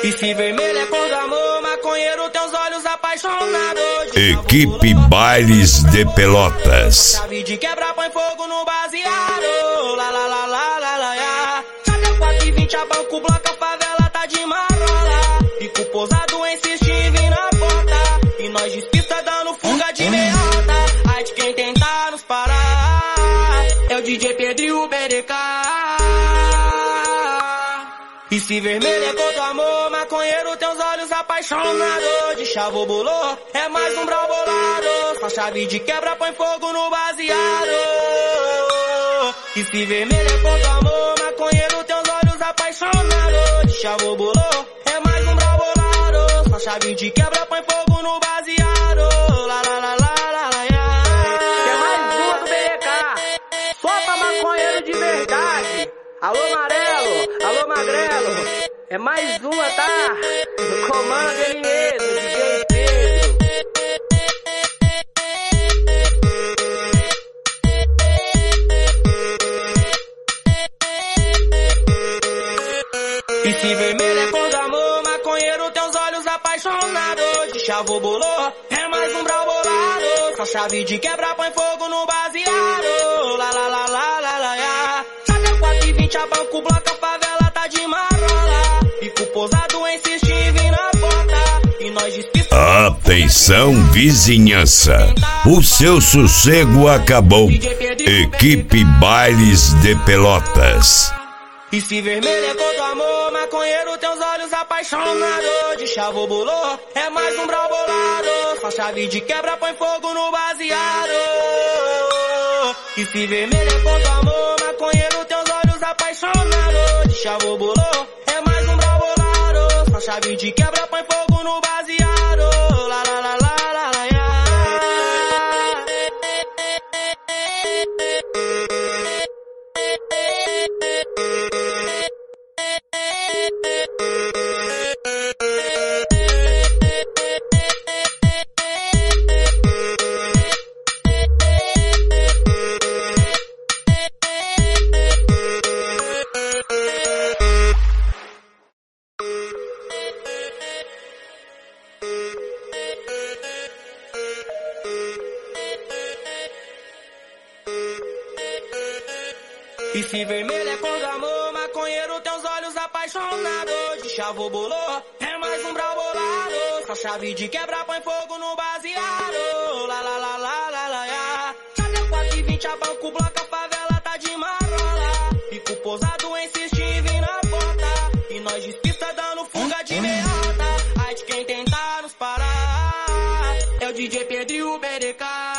E se vermelho é cor do amor, maconheiro, teus olhos apaixonados. Equipe Bailes de Pelotas. Chave de quebra, põe fogo no baseado. Lá, lá, lá, lá, lá, lá, lá. Chave 4,20, a banco bloca, a favela tá de marola. Fico posado, insiste em vir na porta. E nós despista dando fuga de meiota. Ai de quem tentar nos parar. É o DJ Pedro e o BDK. E se vermelho é cor do amor, maconheiro, teus olhos apaixonados. De chavo bolô, é mais um brabolado. Só chave de quebra, põe fogo no baseado. E se vermelho é cor do amor, maconheiro, teus olhos apaixonados. De chavo bolô, é mais um brabolado. Só chave de quebra, põe fogo no baseado. Lá, lá, lá, lá, lá, lá, lá. É mais uma do BDK, só pra maconheiro de verdade. Alô, amarelo, alô, magrelo, é mais uma, tá? No comando ele mesmo, DJ Pedro. E se vermelho é cor do amor, maconheiro, teus olhos apaixonados. De chavo bolô, é mais um brabolado. Só chave de quebra, põe fogo no baseado. Lá, lá, lá, lá, lá, lá, lá. Chave 4,20, a banco bloca, a favela tá de marola. Fico posado, insiste em vir na porta. E nós despista. Atenção, vizinhança, o seu sossego acabou. Equipe Bailes de Pelotas. E se vermelho é cor do amor, maconheiro, teus olhos apaixonados. De chavo bolô, é mais um brabolado. Só chave de quebra, põe fogo no baseado. E se vermelho é cor do amor, maconheiro, teus olhos apaixonados. De chavo bolô, é mais um brabolado. Só chave de quebra, põe fogo no baseado. Lá, lá, lá, lá, lá, lá, lá. E se vermelho é cor do amor, maconheiro, teus olhos apaixonados. De chavo bolô, é mais um brabolado. Só chave de quebra, põe fogo no baseado. Lá, lá, lá, lá, lá, lá, lá. Chave 4,20, a banco bloca, a favela tá de marola. Fico posado, insiste em vir na porta. E nós despista dando fuga de meiota. Ai de quem tentar nos parar. É o DJ Pedro e o BDK.